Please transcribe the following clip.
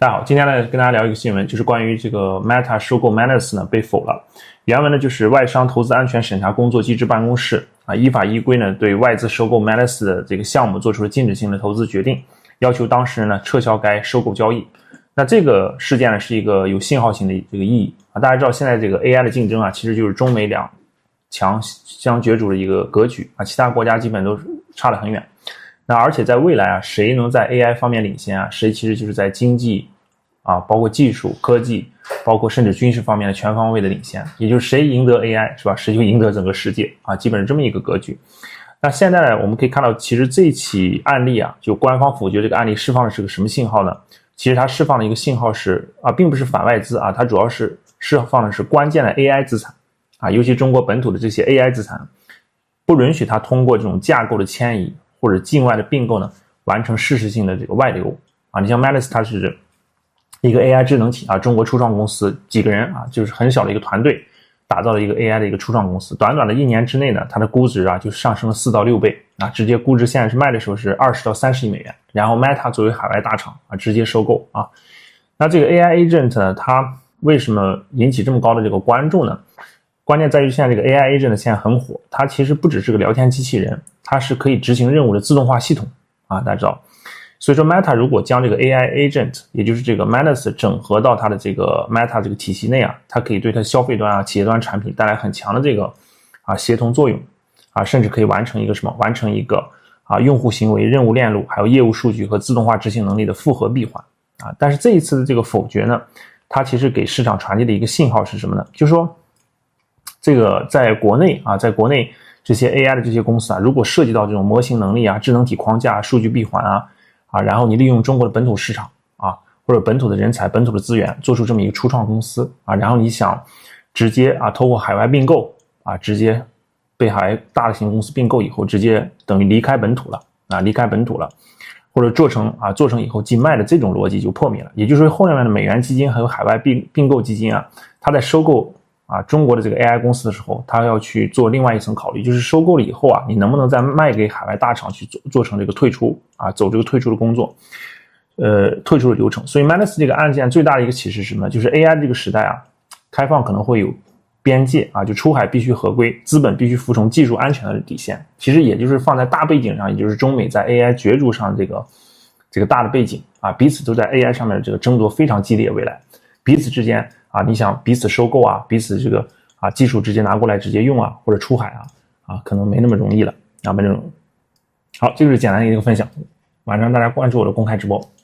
大家好，今天呢跟大家聊一个新闻，就是关于这个 Meta 收购 Manus 呢被否了。原文呢就是外商投资安全审查工作机制办公室依法依规呢对外资收购 Manus 的这个项目做出了禁止性的投资决定，要求当事人呢撤销该收购交易。那这个事件呢是一个有信号性的这个意义大家知道现在这个 AI 的竞争其实就是中美两强相角逐的一个格局其他国家基本都差得很远。那而且在未来谁能在 AI 方面领先谁其实就是在经济包括技术、科技，包括甚至军事方面的全方位的领先，也就是谁赢得 AI 是吧？谁就赢得整个世界基本是这么一个格局。那现在呢，我们可以看到，其实这起案例就官方否决这个案例释放的是个什么信号呢？其实它释放的一个信号是并不是反外资它主要是释放的是关键的 AI 资产尤其中国本土的这些 AI 资产，不允许它通过这种架构的迁移或者境外的并购呢，完成事实性的这个外流你像 Manus 它是一个 AI 智能体中国初创公司几个人就是很小的一个团队打造了一个 AI 的一个初创公司，短短的1年之内呢，它的估值就上升了4到6倍直接估值现在是卖的时候是20到30亿美元，然后 Meta 作为海外大厂直接收购那这个 AI agent 呢，它为什么引起这么高的这个关注呢？关键在于现在这个 AI agent 现在很火，它其实不只是个聊天机器人，它是可以执行任务的自动化系统大家知道。所以说 Meta 如果将这个 AI agent 也就是这个 Manus 整合到它的这个 Meta 这个体系内它可以对它消费端企业端产品带来很强的这个协同作用甚至可以完成一个什么？完成一个用户行为、任务链路还有业务数据和自动化执行能力的复合闭环但是这一次的这个否决呢，它其实给市场传递的一个信号是什么呢？就是说这个在国内这些 AI 的这些公司如果涉及到这种模型能力智能体框架、数据闭环然后你利用中国的本土市场或者本土的人才、本土的资源做出这么一个初创公司然后你想直接透过海外并购直接被海外大型公司并购以后直接等于离开本土了或者做成以后即卖的这种逻辑就破灭了。也就是说后面的美元基金还有海外并购基金它在收购中国的这个 AI 公司的时候，他要去做另外一层考虑，就是收购了以后你能不能再卖给海外大厂去做成这个退出走这个退出的工作退出的流程。所以 Manus 这个案件最大的一个启示是什么呢？就是 AI 这个时代开放可能会有边界就出海必须合规，资本必须服从技术安全的底线。其实也就是放在大背景上，也就是中美在 AI 角逐上这个大的背景彼此都在 AI 上面的这个争夺非常激烈，未来彼此之间你想彼此收购彼此这个技术直接拿过来直接用或者出海可能没那么容易了没那么容易。好，这就是简单的一个分享，晚上大家关注我的公开直播。